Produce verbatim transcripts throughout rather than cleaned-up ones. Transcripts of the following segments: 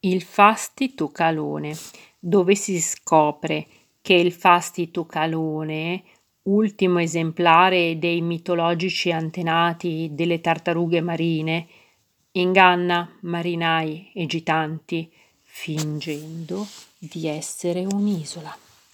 Il Fasti-Tocalone, dove si scopre che il Fasti-Tocalone, ultimo esemplare dei mitologici antenati delle tartarughe marine, inganna marinai e gitanti fingendo di essere un'isola.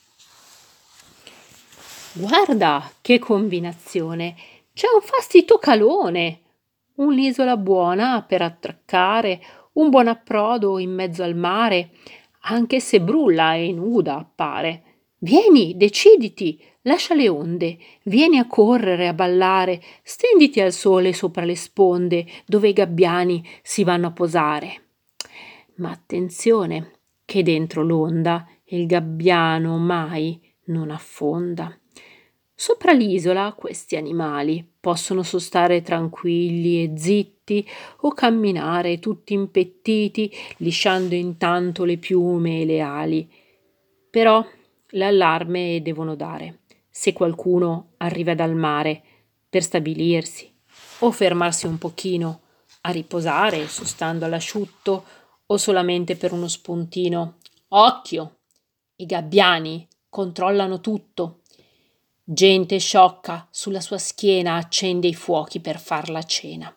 Guarda che combinazione! C'è un Fasti-Tocalone, un'isola buona per attraccare, un buon approdo in mezzo al mare, anche se brulla e nuda appare. Vieni, deciditi, lascia le onde, vieni a correre, a ballare, stenditi al sole sopra le sponde, dove i gabbiani si vanno a posare. Ma attenzione, che dentro l'onda il gabbiano mai non affonda. Sopra l'isola questi animali possono sostare tranquilli e zitti o camminare tutti impettiti, lisciando intanto le piume e le ali. Però l'allarme devono dare se qualcuno arriva dal mare per stabilirsi o fermarsi un pochino a riposare, sostando all'asciutto o solamente per uno spuntino. Occhio! I gabbiani controllano tutto. Gente sciocca sulla sua schiena accende i fuochi per far la cena.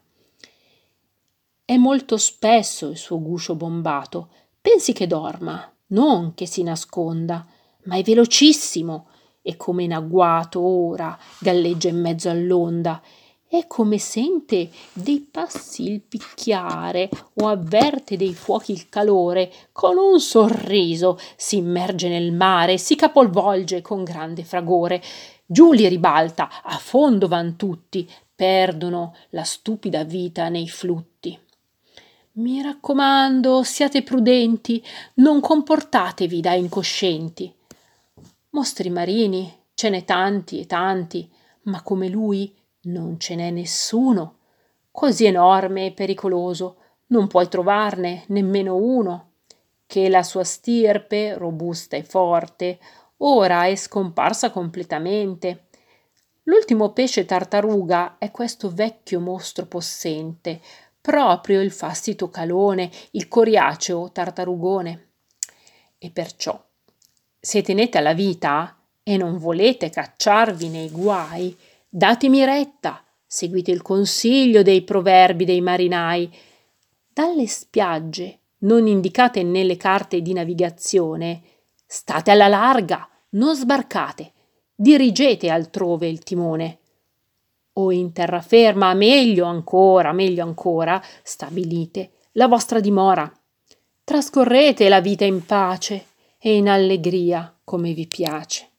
È molto spesso il suo guscio bombato. Pensi che dorma, non che si nasconda, ma è velocissimo e come in agguato ora galleggia in mezzo all'onda. È come sente dei passi il picchiare o avverte dei fuochi il calore, con un sorriso si immerge nel mare, si capovolge con grande fragore. Giù li ribalta, a fondo van tutti, perdono la stupida vita nei flutti. Mi raccomando, siate prudenti, non comportatevi da incoscienti. Mostri marini ce n'è tanti e tanti, ma come lui non ce n'è nessuno. Così enorme e pericoloso, non puoi trovarne nemmeno uno. Che la sua stirpe, robusta e forte, ora è scomparsa completamente. L'ultimo pesce tartaruga è questo vecchio mostro possente, proprio il Fasti-Tocalone, il coriaceo tartarugone. E perciò, se tenete alla vita e non volete cacciarvi nei guai, datemi retta, seguite il consiglio dei proverbi dei marinai. Dalle spiagge non indicate nelle carte di navigazione, state alla larga, non sbarcate, dirigete altrove il timone. O in terraferma, meglio ancora, meglio ancora, stabilite la vostra dimora. Trascorrete la vita in pace e in allegria come vi piace.